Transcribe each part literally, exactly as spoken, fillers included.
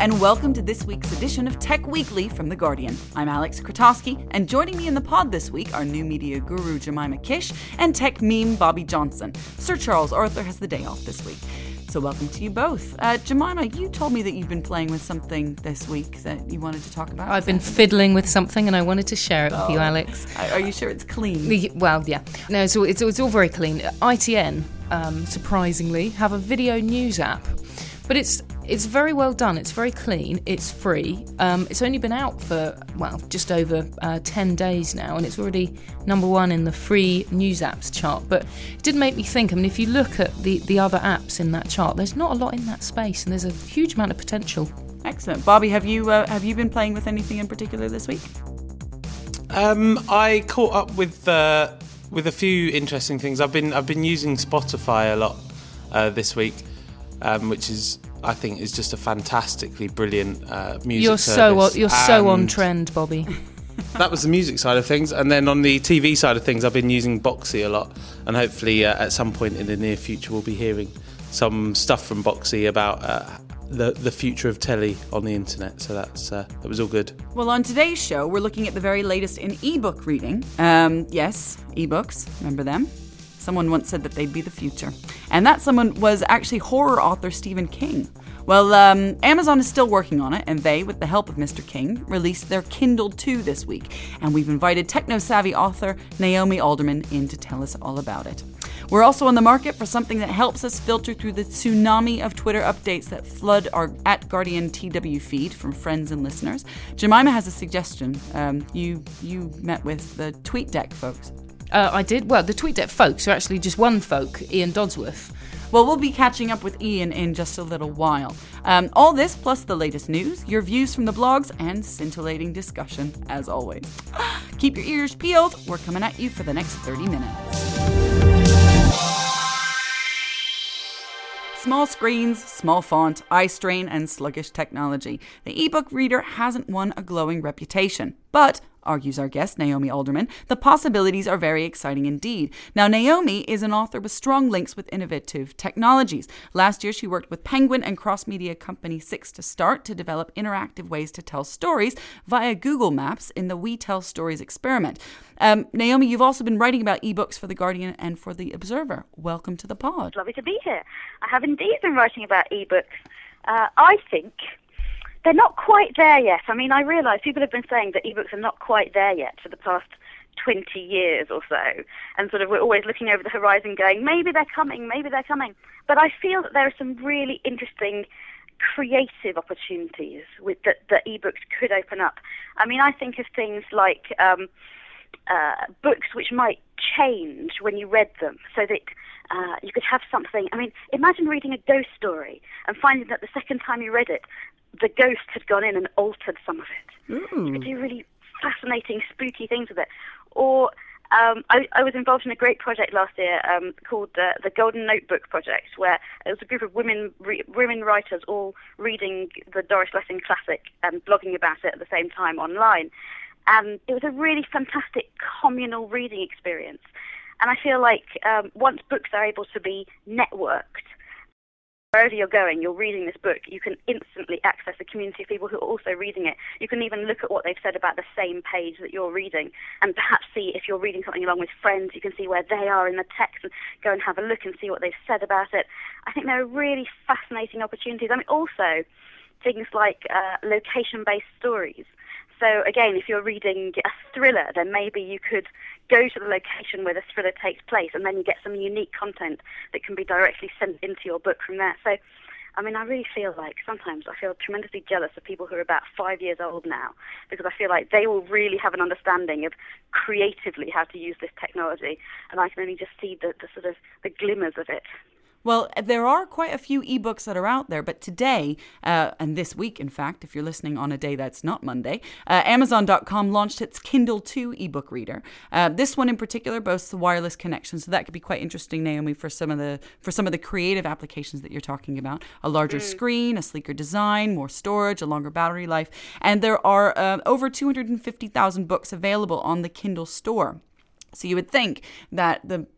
and welcome to this week's edition of Tech Weekly from The Guardian. I'm Alex Krotowski, and joining me in the pod this week are new media guru Jemima Kish and tech meme Bobby Johnson. Sir Charles Arthur has the day off this week. So welcome to you both. Uh, Jemima, you told me that you've been playing with something this week that you wanted to talk about. I've been fiddling with something and I wanted to share it oh. with you, Alex. Are you sure it's clean? The, well, yeah. No, it's all, it's, it's all very clean. I T N, um, surprisingly, have a video news app. But it's it's very well done. It's very clean. It's free. Um, it's only been out for, well, just over uh, ten days now, and it's already number one in the free news apps chart. But it did make me think, I mean, if you look at the, the other apps in that chart, there's not a lot in that space, and there's a huge amount of potential. Excellent. Bobby, have you uh, have you been playing with anything in particular this week? Um, I caught up with uh, with a few interesting things. I've been I've been using Spotify a lot uh, this week. Um, which is, I think, is just a fantastically brilliant uh, music you're service. So, you're and so on trend, Bobby. That was the music side of things. And then on the T V side of things, I've been using Boxy a lot. And hopefully uh, at some point in the near future, we'll be hearing some stuff from Boxy about uh, the, the future of telly on the internet. So that's uh, that was all good. Well, on today's show, we're looking at the very latest in ebook reading. Um, yes, ebooks, remember them? Someone once said that they'd be the future. And that someone was actually horror author Stephen King. Well, um, Amazon is still working on it, and they, with the help of Mister King, released their Kindle two this week. And we've invited techno-savvy author Naomi Alderman in to tell us all about it. We're also on the market for something that helps us filter through the tsunami of Twitter updates that flood our at Guardian T W feed from friends and listeners. Jemima has a suggestion. Um, you, you met with the TweetDeck folks. Uh, I did. Well, the TweetDeck folks are actually just one folk, Ian Dodsworth. Well, we'll be catching up with Ian in just a little while. Um, all this plus the latest news, your views from the blogs, and scintillating discussion, as always. Keep your ears peeled. We're coming at you for the next thirty minutes. Small screens, small font, eye strain, and sluggish technology. The ebook reader hasn't won a glowing reputation. But, argues our guest, Naomi Alderman, the possibilities are very exciting indeed. Now, Naomi is an author with strong links with innovative technologies. Last year, she worked with Penguin and cross-media company Six to Start to develop interactive ways to tell stories via Google Maps in the We Tell Stories experiment. Um, Naomi, you've also been writing about ebooks for The Guardian and for The Observer. Welcome to the pod. Lovely to be here. I have indeed been writing about ebooks. Uh, I think they're not quite there yet. I mean, I realise people have been saying that ebooks are not quite there yet for the past twenty years or so. And sort of we're always looking over the horizon going, maybe they're coming, maybe they're coming. But I feel that there are some really interesting creative opportunities with that, that ebooks could open up. I mean, I think of things like um, uh, books which might change when you read them so that uh, you could have something. I mean, imagine reading a ghost story and finding that the second time you read it, the ghost had gone in and altered some of it. Mm. You could do really fascinating, spooky things with it. Or um, I, I was involved in a great project last year um, called uh, the Golden Notebook Project, where it was a group of women re- women writers all reading the Doris Lessing classic and blogging about it at the same time online. And it was a really fantastic communal reading experience. And I feel like um, once books are able to be networked, wherever you're going, you're reading this book, you can instantly access a community of people who are also reading it. You can even look at what they've said about the same page that you're reading and perhaps see if you're reading something along with friends, you can see where they are in the text and go and have a look and see what they've said about it. I think there are really fascinating opportunities. I mean, also things like uh, location-based stories. So again, if you're reading a thriller, then maybe you could go to the location where the thriller takes place and then you get some unique content that can be directly sent into your book from there. So, I mean, I really feel like sometimes I feel tremendously jealous of people who are about five years old now, because I feel like they will really have an understanding of creatively how to use this technology, and I can only just see the, the sort of the glimmers of it. Well, there are quite a few ebooks that are out there, but today, uh, and this week, in fact, if you're listening on a day that's not Monday, uh, Amazon dot com launched its Kindle two ebook reader. Uh, this one in particular boasts a wireless connection, so that could be quite interesting, Naomi, for some of the for some of the creative applications that you're talking about. A larger mm. screen, a sleeker design, more storage, a longer battery life, and there are uh, over two hundred fifty thousand books available on the Kindle store. So you would think that the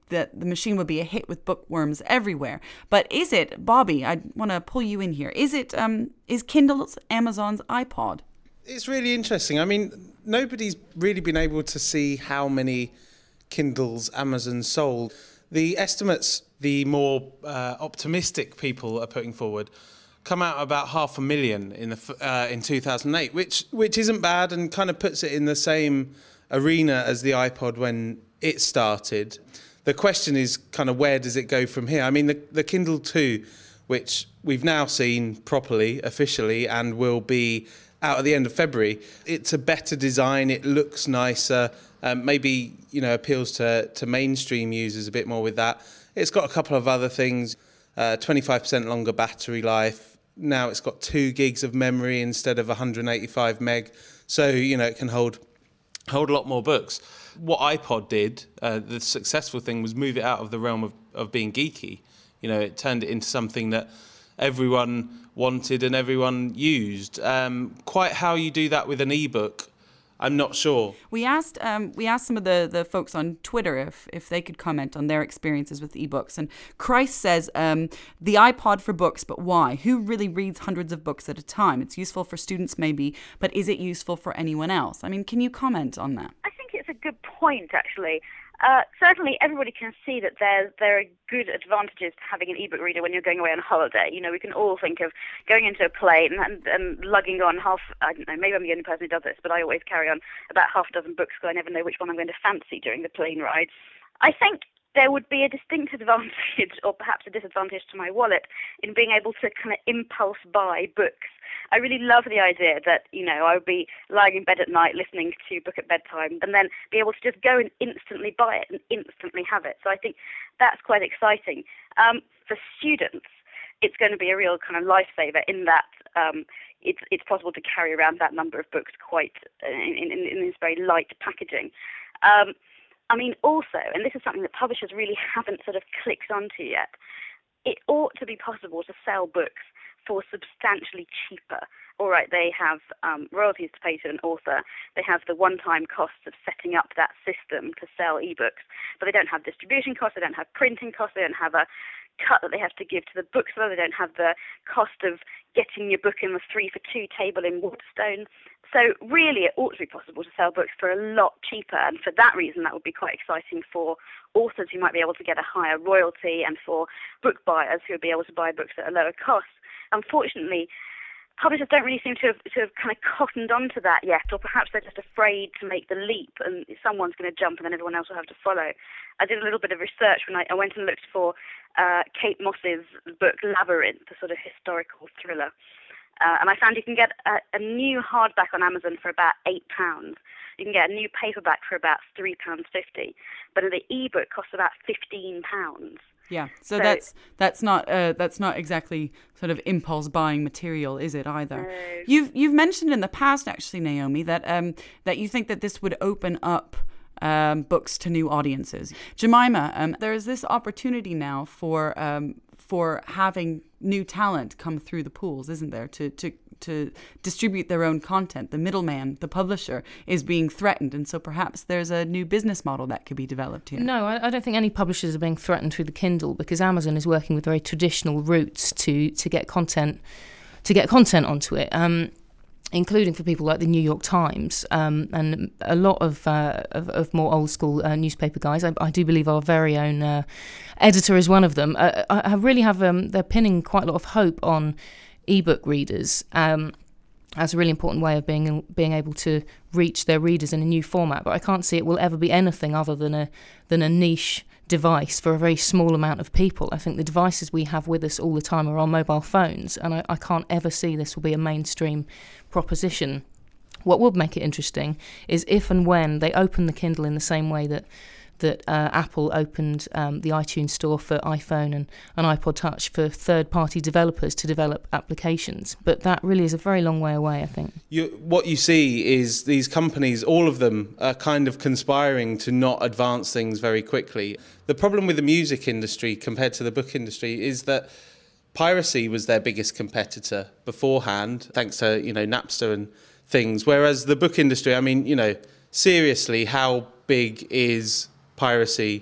that the machine would be a hit with bookworms everywhere. But is it, Bobby, I want to pull you in here, is it, um, is Kindle Amazon's iPod? It's really interesting. I mean, nobody's really been able to see how many Kindles Amazon sold. The estimates the more uh, optimistic people are putting forward come out about half a million in the uh, in two thousand eight, which which isn't bad and kind of puts it in the same arena as the iPod when it started. The question is kind of where does it go from here? I mean, the, the Kindle two, which we've now seen properly, officially, and will be out at the end of February, it's a better design, it looks nicer, um, maybe, you know, appeals to, to mainstream users a bit more with that. It's got a couple of other things, uh, twenty-five percent longer battery life. Now it's got two gigs of memory instead of one hundred eighty-five meg, so, you know, it can hold hold a lot more books. What iPod did, uh, the successful thing, was move it out of the realm of, of being geeky. You know, it turned it into something that everyone wanted and everyone used. Um, quite how you do that with an ebook, I'm not sure. We asked um, we asked some of the, the folks on Twitter if, if they could comment on their experiences with ebooks. And Christ says, um, the iPod for books, but why? Who really reads hundreds of books at a time? It's useful for students maybe, but is it useful for anyone else? I mean, can you comment on that? I think it's a good point, actually. Uh, certainly, everybody can see that there there are good advantages to having an ebook reader when you're going away on holiday. You know, we can all think of going into a plane and, and lugging on half, I don't know, maybe I'm the only person who does this, but I always carry on about half a dozen books because I never know which one I'm going to fancy during the plane ride. I think there would be a distinct advantage, or perhaps a disadvantage to my wallet, in being able to kind of impulse buy books. I really love the idea that, you know, I would be lying in bed at night listening to a book at bedtime and then be able to just go and instantly buy it and instantly have it. So I think that's quite exciting. Um, for students, it's going to be a real kind of lifesaver in that um, it's it's possible to carry around that number of books quite uh, in, in, in this very light packaging. Um, I mean, also, and this is something that publishers really haven't sort of clicked onto yet, it ought to be possible to sell books for substantially cheaper. All right, they have um, royalties to pay to an author. They have the one-time costs of setting up that system to sell ebooks, but they don't have distribution costs, they don't have printing costs, they don't have a cut that they have to give to the bookseller, they don't have the cost of getting your book in the three for two table in Waterstone. So really it ought to be possible to sell books for a lot cheaper, and for that reason that would be quite exciting for authors who might be able to get a higher royalty and for book buyers who would be able to buy books at a lower cost. Unfortunately, publishers don't really seem to have, to have kind of cottoned onto that yet, or perhaps they're just afraid to make the leap and someone's going to jump and then everyone else will have to follow. I did a little bit of research when I, I went and looked for uh, Kate Moss's book Labyrinth, a sort of historical thriller. Uh, and I found you can get a, a new hardback on Amazon for about eight pounds. You can get a new paperback for about three pounds fifty. But the ebook costs about fifteen pounds. Yeah, so, So- that's that's not uh, that's not exactly sort of impulse buying material, is it either? No. You've you've mentioned in the past, actually, Naomi, that um that you think that this would open up um, books to new audiences. Jemima, um, there is this opportunity now for um for having new talent come through the pools, isn't there? To to to distribute their own content. The middleman, the publisher, is being threatened, and so perhaps there's a new business model that could be developed here. No, I, I don't think any publishers are being threatened through the Kindle, because Amazon is working with very traditional routes to to get content to get content onto it. Um, including for people like the New York Times um, and a lot of, uh, of of more old school uh, newspaper guys. I, I do believe our very own uh, editor is one of them. Uh, I, I really have um, they're pinning quite a lot of hope on ebook readers um, as a really important way of being being able to reach their readers in a new format. But I can't see it will ever be anything other than a than a niche device for a very small amount of people. I think the devices we have with us all the time are our mobile phones, and I, I can't ever see this will be a mainstream proposition. What would make it interesting is if and when they open the Kindle in the same way that that uh, Apple opened um, the iTunes Store for iPhone and an iPod Touch for third-party developers to develop applications. But that really is a very long way away, I think. You, what you see is these companies, all of them, are kind of conspiring to not advance things very quickly. The problem with the music industry compared to the book industry is that piracy was their biggest competitor beforehand, thanks to, you know, Napster and things. Whereas the book industry, I mean, you know, seriously, how big is piracy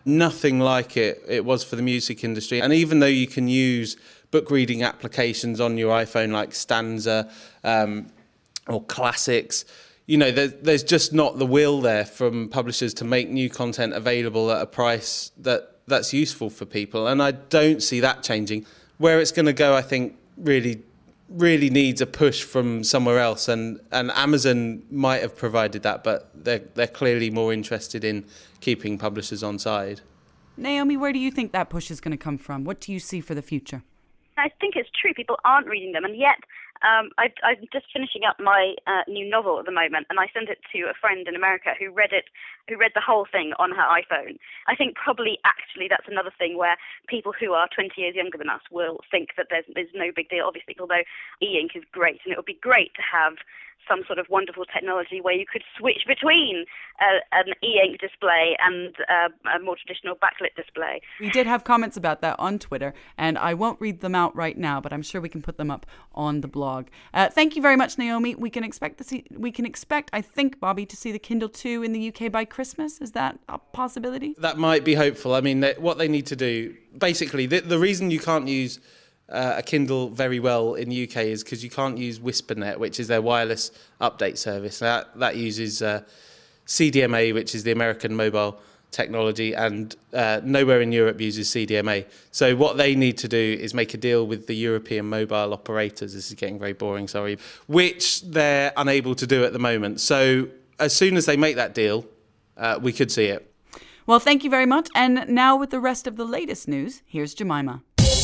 nothing like it it was for the music industry. And even though you can use book reading applications on your iPhone like Stanza um, or Classics, you know, there, there's just not the will there from publishers to make new content available at a price that that's useful for people. And I don't see that changing. Where it's going to go, I think, really really needs a push from somewhere else, and, and Amazon might have provided that, but they're, they're clearly more interested in keeping publishers on side. Naomi, where do you think that push is going to come from? What do you see for the future? I think it's true. People aren't reading them, and yet um, I, I'm just finishing up my uh, new novel at the moment, and I sent it to a friend in America who read it, who read the whole thing on her iPhone. I think probably actually that's another thing where people who are twenty years younger than us will think that there's, there's no big deal, obviously, although e-ink is great, and it would be great to have some sort of wonderful technology where you could switch between uh, an e-ink display and uh, a more traditional backlit display. We did have comments about that on Twitter, and I won't read them out right now, but I'm sure we can put them up on the blog. Uh, thank you very much, Naomi. We can expect to see. We can expect, I think, Bobby, to see the Kindle two in the U K by Christmas. Is that a possibility? That might be hopeful. I mean, they, what they need to do, basically, the, the reason you can't use Uh, a Kindle very well in the U K is because you can't use WhisperNet, which is their wireless update service. That that uses uh, C D M A, which is the American mobile technology, and uh, nowhere in Europe uses C D M A. So what they need to do is make a deal with the European mobile operators. This is getting very boring, sorry, which they're unable to do at the moment. So as soon as they make that deal, uh, we could see it. Well, thank you very much. And now with the rest of the latest news, here's Jemima.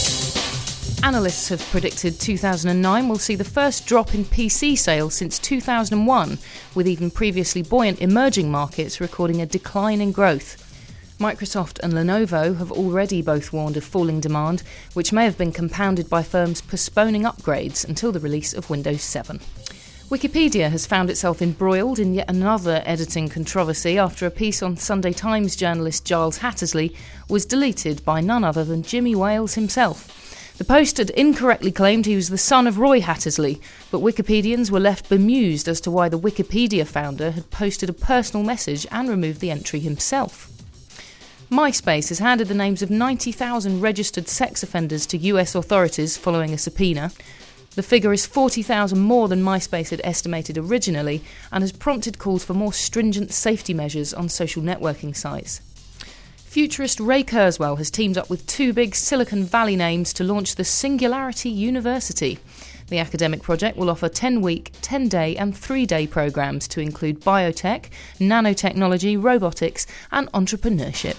Analysts have predicted two thousand nine will see the first drop in P C sales since two thousand one, with even previously buoyant emerging markets recording a decline in growth. Microsoft and Lenovo have already both warned of falling demand, which may have been compounded by firms postponing upgrades until the release of Windows seven. Wikipedia has found itself embroiled in yet another editing controversy after a piece on Sunday Times journalist Giles Hattersley was deleted by none other than Jimmy Wales himself. The post had incorrectly claimed he was the son of Roy Hattersley, but Wikipedians were left bemused as to why the Wikipedia founder had posted a personal message and removed the entry himself. MySpace has handed the names of ninety thousand registered sex offenders to U S authorities following a subpoena. The figure is forty thousand more than MySpace had estimated originally and has prompted calls for more stringent safety measures on social networking sites. Futurist Ray Kurzweil has teamed up with two big Silicon Valley names to launch the Singularity University. The academic project will offer ten-week, ten-day and three-day programmes to include biotech, nanotechnology, robotics and entrepreneurship.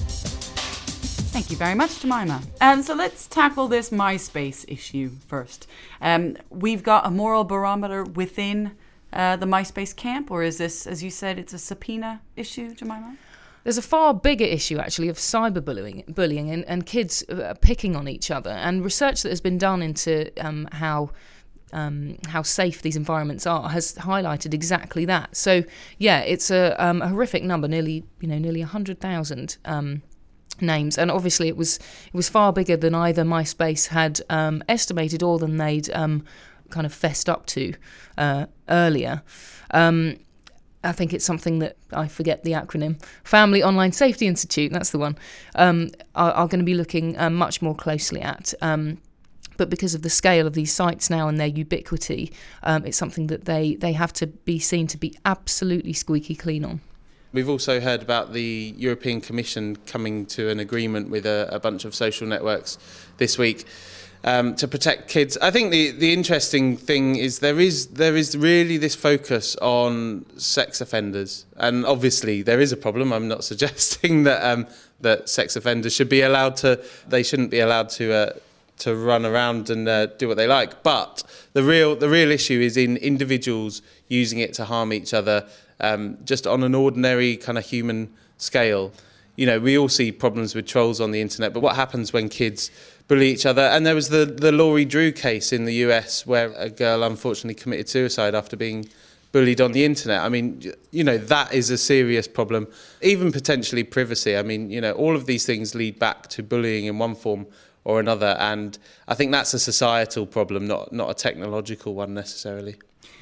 Thank you very much, Jemima. And so let's tackle this MySpace issue first. Um, we've got a moral barometer within uh, the MySpace camp, or is this, as you said, it's a subpoena issue, Jemima? There's a far bigger issue, actually, of cyberbullying bullying and, and kids uh, picking on each other. And research that has been done into um, how um, how safe these environments are has highlighted exactly that. So, yeah, it's a, um, a horrific number, nearly you know nearly one hundred thousand um, names. And obviously, it was it was far bigger than either MySpace had um, estimated or than they'd um, kind of fessed up to uh, earlier. Um, I think it's something that, I forget the acronym, Family Online Safety Institute, that's the one, um, are, are going to be looking um, much more closely at. Um, but because of the scale of these sites now and their ubiquity, um, it's something that they, they have to be seen to be absolutely squeaky clean on. We've also heard about the European Commission coming to an agreement with a, a bunch of social networks this week. Um, to protect kids. I think the, the interesting thing is there is there is really this focus on sex offenders, and obviously there is a problem. I'm not suggesting that um, that sex offenders should be allowed to. They shouldn't be allowed to uh, to run around and uh, do what they like. But the real the real issue is in individuals using it to harm each other, um, just on an ordinary kind of human scale. You know, we all see problems with trolls on the internet, but what happens when kids bully each other? And there was the, the Laurie Drew case in the U S where a girl unfortunately committed suicide after being bullied on the internet. I mean, you know, that is a serious problem. Even potentially privacy. I mean, you know, all of these things lead back to bullying in one form or another. And I think that's a societal problem, not not a technological one necessarily.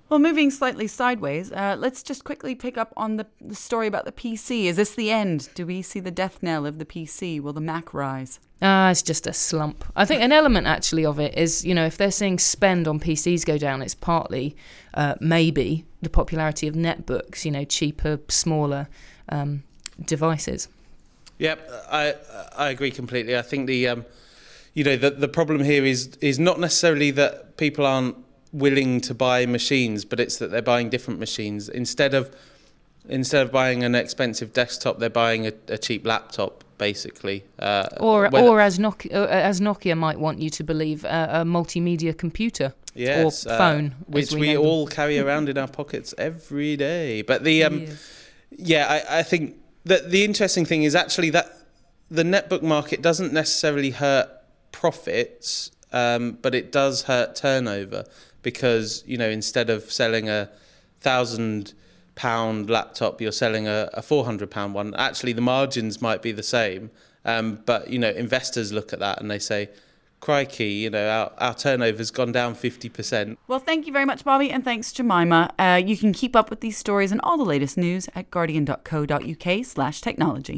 Well, moving slightly sideways, uh, let's just quickly pick up on the, the story about the P C. Is this the end? Do we see the death knell of the P C? Will the Mac rise? Ah, it's just a slump. I think an element actually of it is, you know, if they're seeing spend on P Cs go down, it's partly uh, maybe the popularity of netbooks, you know, cheaper, smaller um, devices. Yep, I I agree completely. I think the um, you know the the problem here is is not necessarily that people aren't willing to buy machines, but it's that they're buying different machines. Instead of instead of buying an expensive desktop, they're buying a, a cheap laptop, basically. Uh, or whether, or as Nokia, uh, as Nokia might want you to believe, uh, a multimedia computer yes, or phone, uh, which we, we all carry around in our pockets every day. But the um, yeah, yeah I, I think that the interesting thing is actually that the netbook market doesn't necessarily hurt profits, um, but it does hurt turnover. Because, you know, instead of selling a thousand pound laptop, you're selling a, a four hundred pound one. Actually, the margins might be the same. Um, but, you know, investors look at that and they say, crikey, you know, our, our turnover's gone down fifty percent. Well, thank you very much, Bobby, and thanks, Jemima. Uh, you can keep up with these stories and all the latest news at guardian.co.uk slash technology.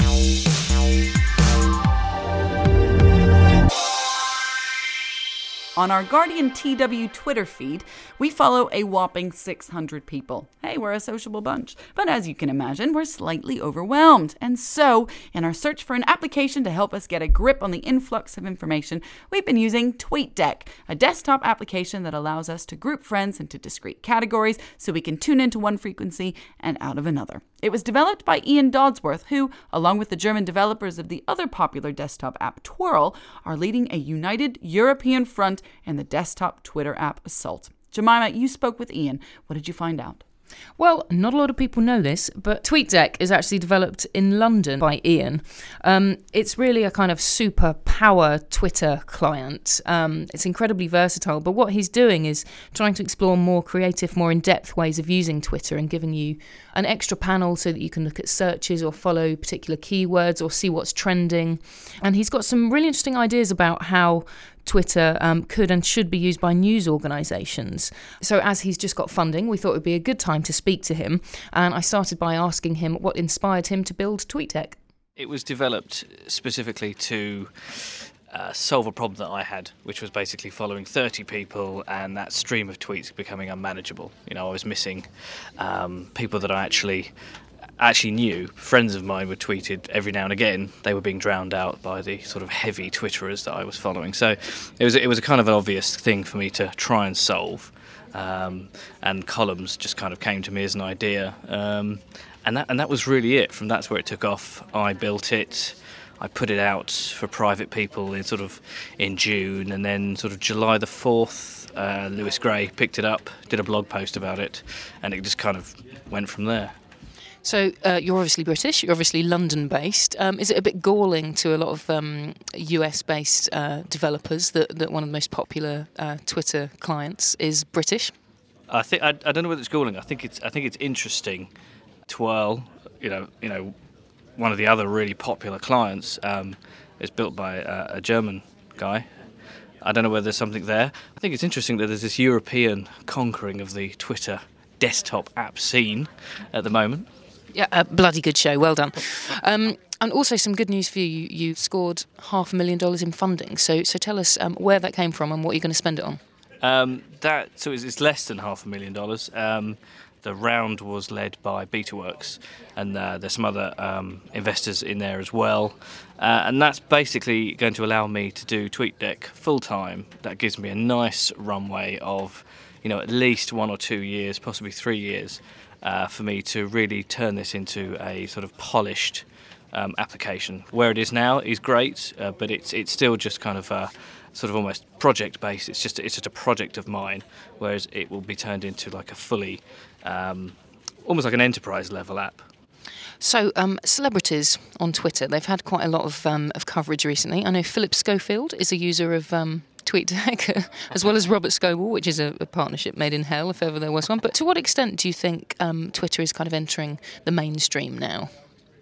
On our Guardian T W Twitter feed, we follow a whopping six hundred people. Hey, we're a sociable bunch. But as you can imagine, we're slightly overwhelmed. And so, in our search for an application to help us get a grip on the influx of information, we've been using TweetDeck, a desktop application that allows us to group friends into discrete categories so we can tune into one frequency and out of another. It was developed by Ian Dodsworth, who, along with the German developers of the other popular desktop app Twirl, are leading a united European front in the desktop Twitter app assault. Jemima, you spoke with Ian. What did you find out? Well, not a lot of people know this, but TweetDeck is actually developed in London by Ian. Um, it's really a kind of super power Twitter client. Um, it's incredibly versatile, but what he's doing is trying to explore more creative, more in-depth ways of using Twitter and giving you an extra panel so that you can look at searches or follow particular keywords or see what's trending. And he's got some really interesting ideas about how Twitter um, could and should be used by news organisations. So as he's just got funding, we thought it would be a good time to speak to him. And I started by asking him what inspired him to build TweetDeck. It was developed specifically to uh, solve a problem that I had, which was basically following thirty people and that stream of tweets becoming unmanageable. You know, I was missing um, people that I actually... actually knew. Friends of mine were tweeted every now and again. They were being drowned out by the sort of heavy Twitterers that I was following. So it was it was a kind of an obvious thing for me to try and solve. Um, and columns just kind of came to me as an idea. Um, and that and that was really it. From that's where it took off. I built it. I put it out for private people in sort of in June, and then sort of July the fourth, uh, Lewis Gray picked it up, did a blog post about it, and it just kind of went from there. So uh, you're obviously British, you're obviously London-based. Um, is it a bit galling to a lot of um, U S-based uh, developers that, that one of the most popular uh, Twitter clients is British? I think I, I don't know whether it's galling. I think it's I think it's interesting. Twirl, you know, you know, one of the other really popular clients um, is built by uh, a German guy. I don't know whether there's something there. I think it's interesting that there's this European conquering of the Twitter desktop app scene at the moment. Yeah, a bloody good show. Well done. Um, and also some good news for you. You, you scored half a million dollars in funding. So so tell us um, where that came from and what you're going to spend it on. Um, that so it's, it's less than half a million dollars. Um, the round was led by BetaWorks, and uh, there's some other um, investors in there as well. Uh, and that's basically going to allow me to do TweetDeck full time. That gives me a nice runway of, you know, at least one or two years, possibly three years. Uh, for me to really turn this into a sort of polished um, application. Where it is now is great, uh, but it's it's still just kind of a, sort of almost project based. It's just it's just a project of mine, whereas it will be turned into like a fully, um, almost like an enterprise level app. So um, celebrities on Twitter, they've had quite a lot of um, of coverage recently. I know Philip Schofield is a user of Um TweetDeck, as well as Robert Scoble, which is a, a partnership made in hell, if ever there was one. But to what extent do you think um, Twitter is kind of entering the mainstream now?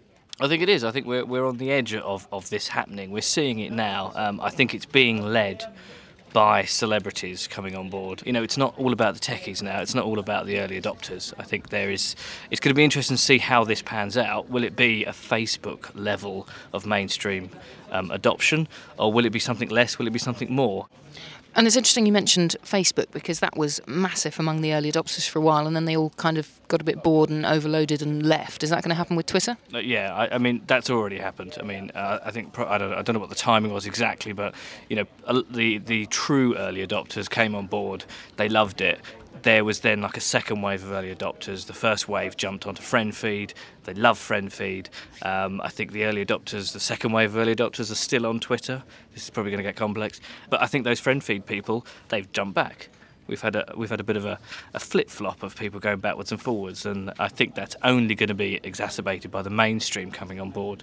I think it is. I think we're we're on the edge of, of this happening. We're seeing it now. Um, I think it's being led by celebrities coming on board. You know, it's not all about the techies now. It's not all about the early adopters. I think there is. It's going to be interesting to see how this pans out. Will it be a Facebook level of mainstream um, adoption, or will it be something less? Will it be something more? And it's interesting you mentioned Facebook, because that was massive among the early adopters for a while, and then they all kind of got a bit bored and overloaded and left. Is that going to happen with Twitter? Uh, yeah, I, I mean, that's already happened. I mean, uh, I think, pro- I, don't, I don't know what the timing was exactly, but, you know, uh, the, the true early adopters came on board, they loved it. There was then like a second wave of early adopters. The first wave jumped onto FriendFeed. They love FriendFeed. Um, I think the early adopters, the second wave of early adopters are still on Twitter. This is probably going to get complex. But I think those FriendFeed people, they've jumped back. We've had a we've had a bit of a, a flip-flop of people going backwards and forwards, and I think that's only going to be exacerbated by the mainstream coming on board.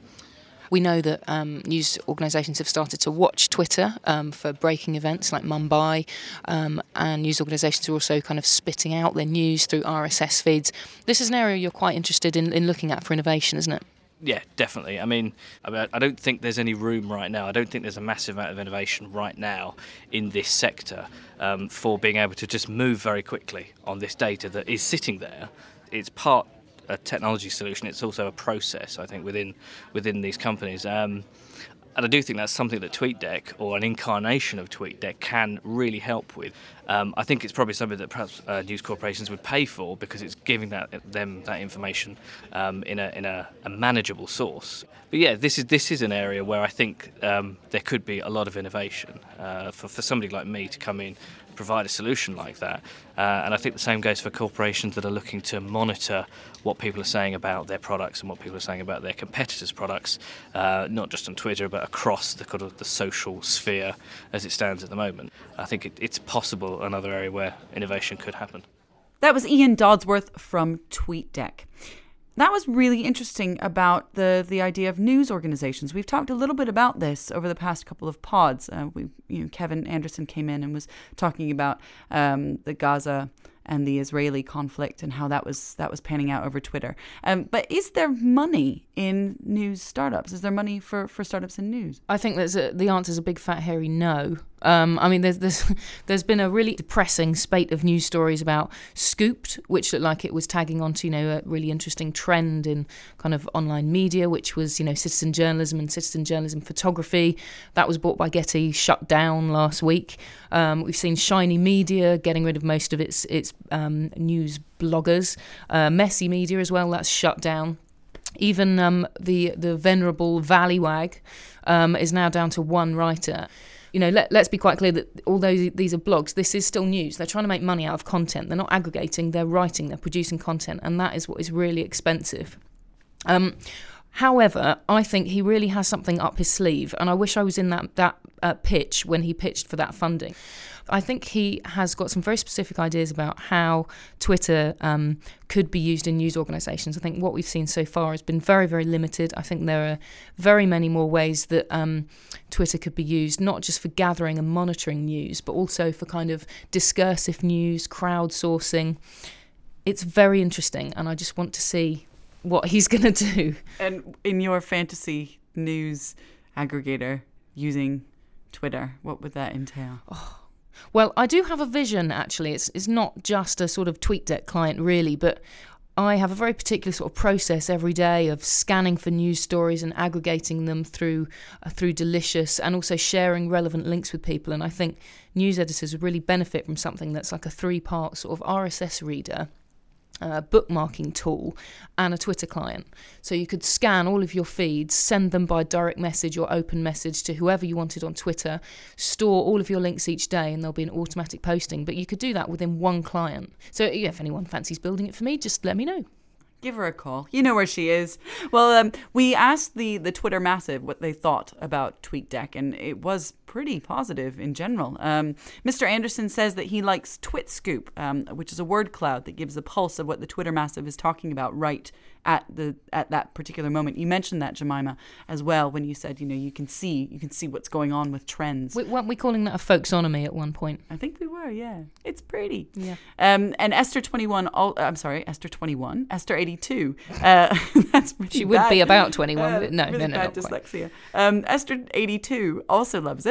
We know that um, news organisations have started to watch Twitter um, for breaking events like Mumbai, um, and news organisations are also kind of spitting out their news through R S S feeds. This is an area you're quite interested in, in looking at for innovation, isn't it? Yeah, definitely. I mean, I mean, I don't think there's any room right now. I don't think there's a massive amount of innovation right now in this sector um, for being able to just move very quickly on this data that is sitting there. It's part a technology solution. It's also a process, I think, within within these companies. Um, and I do think that's something that TweetDeck, or an incarnation of TweetDeck, can really help with. Um, I think it's probably something that perhaps uh, news corporations would pay for, because it's giving that them that information um, in a in a, a manageable source. But yeah, this is this is an area where I think um, there could be a lot of innovation uh, for for somebody like me to come in, provide a solution like that. Uh, and I think the same goes for corporations that are looking to monitor what people are saying about their products and what people are saying about their competitors' products, uh, not just on Twitter, but across the kind of the social sphere as it stands at the moment. I think it, it's possible another area where innovation could happen. That was Ian Dodsworth from TweetDeck. That was really interesting about the, the idea of news organizations. We've talked a little bit about this over the past couple of pods. Uh, we, you know, Kevin Anderson came in and was talking about um, the Gaza and the Israeli conflict and how that was that was panning out over Twitter. Um, but is there money in news startups? Is there money for, for startups in news? I think there's a, the answer is a big fat hairy no. Um, I mean, there's, there's there's been a really depressing spate of news stories about Scooped, which looked like it was tagging onto, you know, a really interesting trend in kind of online media, which was, you know, citizen journalism and citizen journalism photography. That was bought by Getty, shut down last week. Um, we've seen Shiny Media getting rid of most of its its um, news bloggers. Uh, Messy Media as well, that's shut down. Even um, the the venerable Valleywag um, is now down to one writer. You know, let, let's be quite clear that although these are blogs, this is still news. They're trying to make money out of content. They're not aggregating, they're writing, they're producing content, and that is what is really expensive. Um, however, I think he really has something up his sleeve, and I wish I was in that, that uh, pitch when he pitched for that funding. I think he has got some very specific ideas about how Twitter um, could be used in news organisations. I think what we've seen so far has been very, very limited. I think there are very many more ways that um, Twitter could be used, not just for gathering and monitoring news, but also for kind of discursive news, crowdsourcing. It's very interesting, and I just want to see what he's going to do. And in your fantasy news aggregator using Twitter, what would that entail? Oh. Well, I do have a vision, actually. It's it's not just a sort of TweetDeck client, really, but I have a very particular sort of process every day of scanning for news stories and aggregating them through uh, through Delicious, and also sharing relevant links with people. And I think news editors would really benefit from something that's like a three-part sort of R S S reader, Uh, bookmarking tool, and a Twitter client. So you could scan all of your feeds, send them by direct message or open message to whoever you wanted on Twitter, store all of your links each day, and there'll be an automatic posting. But you could do that within one client. So yeah, if anyone fancies building it for me, just let me know. Give her a call. You know where she is. Well, um, we asked the, the Twitter Massive what they thought about TweetDeck, and it was pretty positive in general. Um, Mister Anderson says that he likes TwitScoop, um, which is a word cloud that gives a pulse of what the Twitter Massive is talking about right at the at that particular moment. You mentioned that, Jemima, as well, when you said, you know, you can see you can see what's going on with trends. We, weren't we calling that a folksonomy at one point? I think we were, yeah. It's pretty. Yeah. Um, and Esther twenty-one, all, I'm sorry, Esther twenty-one, Esther eighty-two. Uh, that's really She would bad. be about twenty-one. Uh, but no, really no, no, bad not quite. dyslexia. Um, Esther eighty-two also loves it.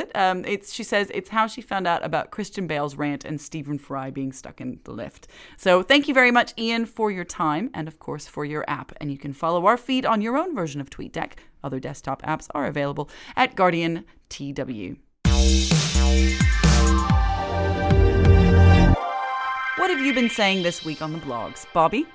it. Um, it's she says it's how she found out about Christian Bale's rant and Stephen Fry being stuck in the lift. So thank you very much, Ian, for your time and, of course, for your app. And you can follow our feed on your own version of TweetDeck. Other desktop apps are available at Guardian T W. What have you been saying this week on the blogs, Bobby?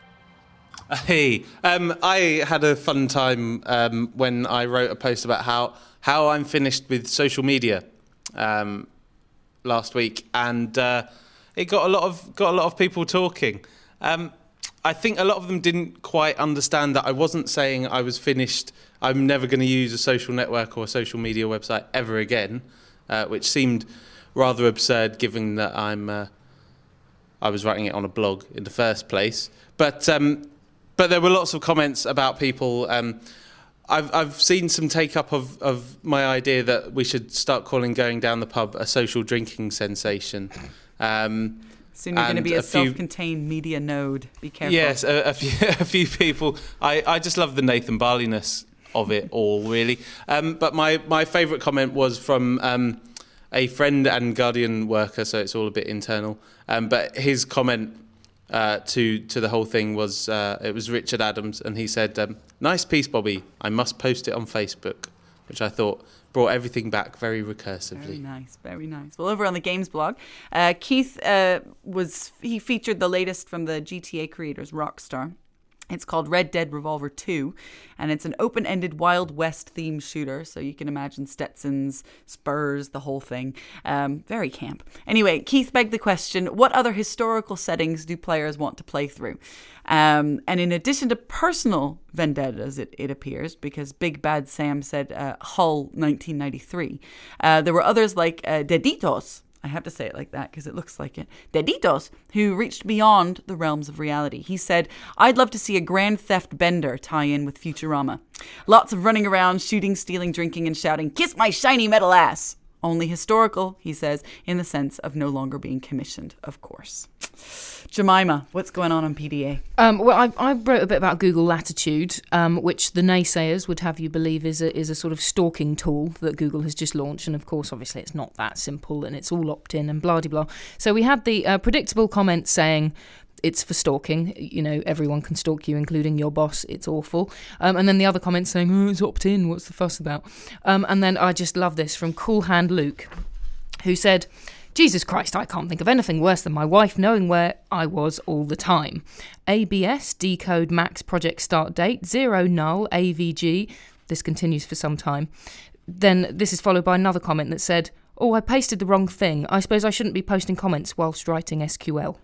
Hey, um, I had a fun time um, when I wrote a post about how how I'm finished with social media um, last week, and uh, it got a lot of got a lot of people talking. Um, I think a lot of them didn't quite understand that I wasn't saying I was finished. I'm never going to use a social network or a social media website ever again, uh, which seemed rather absurd given that I'm. Uh, I was writing it on a blog in the first place, but um, but there were lots of comments about people. Um, I've I've seen some take up of, of my idea that we should start calling going down the pub a social drinking sensation. Um, Soon you're going to be a, a few, self-contained media node. Be careful. Yes, a, a few a few people. I, I just love the Nathan Barley-ness of it all, really. Um, but my my favourite comment was from. Um, a friend and Guardian worker, so it's all a bit internal. Um, but his comment uh, to to the whole thing was, uh, it was Richard Adams, and he said, um, nice piece, Bobby. I must post it on Facebook, which I thought brought everything back very recursively. Very nice, very nice. Well, over on the Games blog, uh, Keith uh, was he featured the latest from the G T A creators, Rockstar. It's called Red Dead Revolver two, and it's an open-ended Wild West themed shooter, so you can imagine Stetsons, spurs, the whole thing. Um, very camp. Anyway, Keith begged the question, what other historical settings do players want to play through? Um, and in addition to personal vendettas, it, it appears, because Big Bad Sam said uh, Hull nineteen ninety-three, uh, there were others like uh, Deditos, I have to say it like that because it looks like it. Deditos, who reached beyond the realms of reality. He said, I'd love to see a Grand Theft Bender tie in with Futurama. Lots of running around, shooting, stealing, drinking, and shouting, kiss my shiny metal ass. Only historical, he says, in the sense of no longer being commissioned, of course. Jemima, what's going on on P D A? Um, well, I, I wrote a bit about Google Latitude, um, which the naysayers would have you believe is a, is a sort of stalking tool that Google has just launched. And of course, obviously, it's not that simple and it's all opt-in and blah-de-blah. So we had the uh, predictable comment saying, it's for stalking, you know, everyone can stalk you, including your boss, it's awful. Um, and then the other comment saying, oh, it's opt-in, what's the fuss about? Um, and then I just love this from Cool Hand Luke, who said, Jesus Christ, I can't think of anything worse than my wife knowing where I was all the time. A B S, decode max project start date, zero null, A V G. This continues for some time. Then this is followed by another comment that said, oh, I pasted the wrong thing. I suppose I shouldn't be posting comments whilst writing S Q L.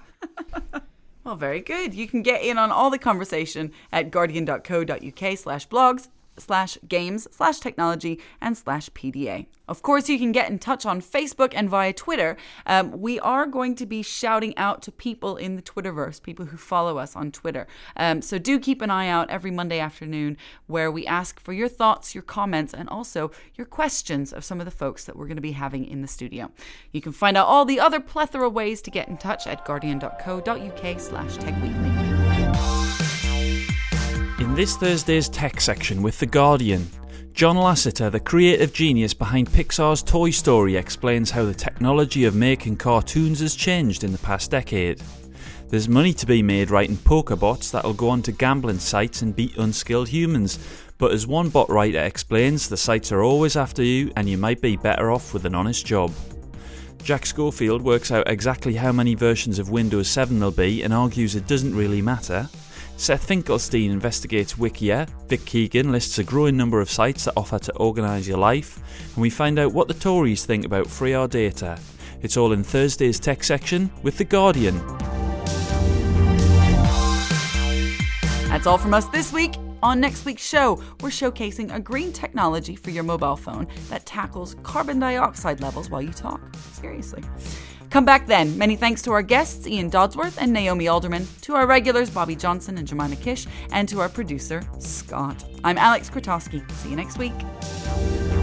Well, very good. You can get in on all the conversation at guardian.co.uk slash blogs slash games slash technology and slash P D A. Of course, you can get in touch on Facebook and via Twitter. Um, we are going to be shouting out to people in the Twitterverse, people who follow us on Twitter. Um, so do keep an eye out every Monday afternoon where we ask for your thoughts, your comments, and also your questions of some of the folks that we're going to be having in the studio. You can find out all the other plethora ways to get in touch at guardian.co.uk slash techweekly. In this Thursday's tech section with The Guardian, John Lasseter, the creative genius behind Pixar's Toy Story, explains how the technology of making cartoons has changed in the past decade. There's money to be made writing poker bots that'll go onto gambling sites and beat unskilled humans, but as one bot writer explains, the sites are always after you and you might be better off with an honest job. Jack Schofield works out exactly how many versions of Windows seven there'll be and argues it doesn't really matter. Seth Finkelstein investigates Wikia, Vic Keegan lists a growing number of sites that offer to organise your life, and we find out what the Tories think about free our data. It's all in Thursday's tech section with The Guardian. That's all from us this week. On next week's show, we're showcasing a green technology for your mobile phone that tackles carbon dioxide levels while you talk. Seriously. Come back then. Many thanks to our guests, Ian Dodsworth and Naomi Alderman, to our regulars, Bobby Johnson and Jemima Kish, and to our producer, Scott. I'm Alex Krotowski. See you next week.